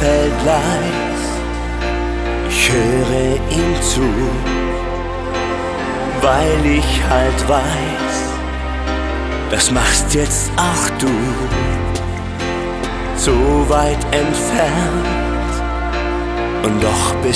fällt leis, ich höre ihm zu, weil ich halt weiß, das machst jetzt auch du. So weit entfernt und doch